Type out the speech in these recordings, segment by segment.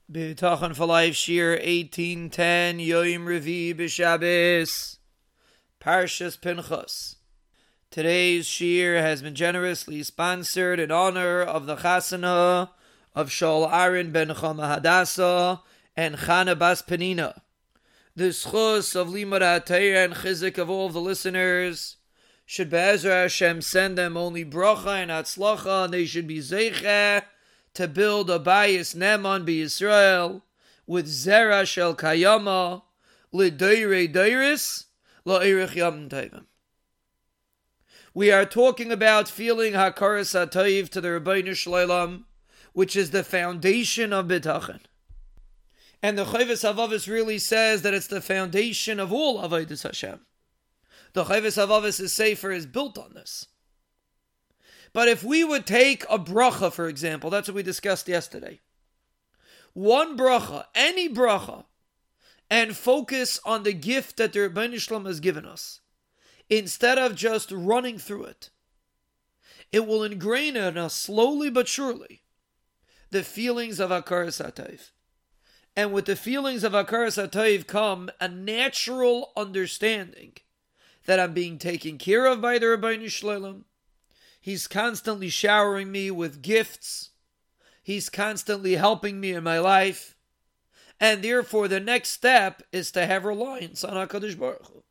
B'tachan for Life, Shir 1810, Yoim Revi B'Shabbos, Parshas Pinchas. Today's Shir has been generously sponsored in honor of the Chasana of Shaul Aaron ben Chama Hadassah and Chana Bas Penina. The schus of Limud HaTorah and chizik of all of the listeners should Be'ezra Hashem send them only bracha and atzlacha, and they should be zeicheh to build a bayis neman b'Yisrael with zera shel kayama l'doirei doiris la'erich yom tovim. We are talking about feeling hakaras hatoiv to the Rebbeinu Shloim, which is the foundation of bitachon. And the Chovos HaLevavos really says that it's the foundation of all avodas Hashem. The Chovos HaLevavos' sefer is built on this. But if we would take a bracha, for example, that's what we discussed yesterday. One bracha, any bracha, and focus on the gift that the Rebbeinu Shloim has given us, instead of just running through it, it will ingrain in us slowly but surely the feelings of hakaras hatoiv. And with the feelings of hakaras hatoiv come a natural understanding that I'm being taken care of by the Rebbeinu Shloim. He's constantly showering me with gifts. He's constantly helping me in my life. And therefore, the next step is to have reliance on HaKadosh Baruch Hu.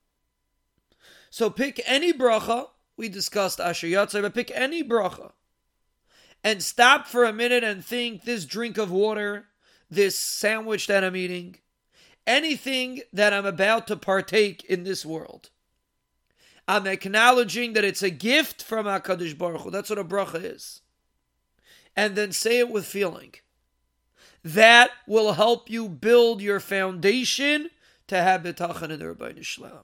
So pick any bracha. We discussed Asher Yatzar, but pick any bracha. And stop for a minute and think, this drink of water, this sandwich that I'm eating, anything that I'm about to partake in this world, I'm acknowledging that it's a gift from HaKadosh Baruch Hu. That's what a bracha is. And then say it with feeling. That will help you build your foundation to have bitachon in the Rebbeinu Shloim.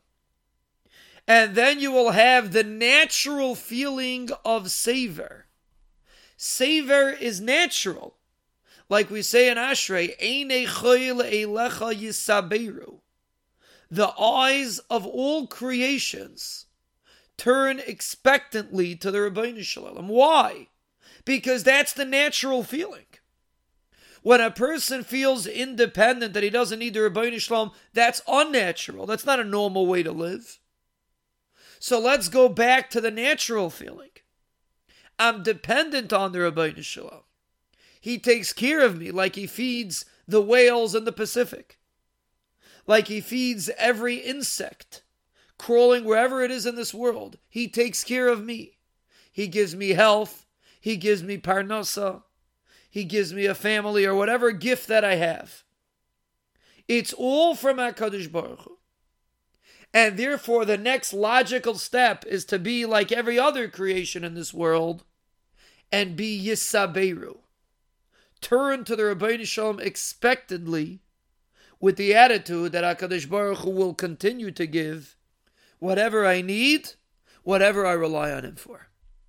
And then you will have the natural feeling of savor. Savor is natural. Like we say in Ashrei, Einei choyel eilecha yisaberu. The eyes of all creations turn expectantly to the Rebbeinu Shloim. Why? Because that's the natural feeling. When a person feels independent, that he doesn't need the Rebbeinu Shloim, that's unnatural. That's not a normal way to live. So let's go back to the natural feeling. I'm dependent on the Rebbeinu Shloim. He takes care of me like he feeds the whales in the Pacific. Like he feeds every insect crawling wherever it is in this world. He takes care of me. He gives me health. He gives me parnasa. He gives me a family or whatever gift that I have. It's all from HaKadosh Baruch Hu. And therefore the next logical step is to be like every other creation in this world and be Yisaberu. Turn to the Rebbeinu Shloim expectantly with the attitude that HaKadosh Baruch Hu will continue to give whatever I need, whatever I rely on Him for.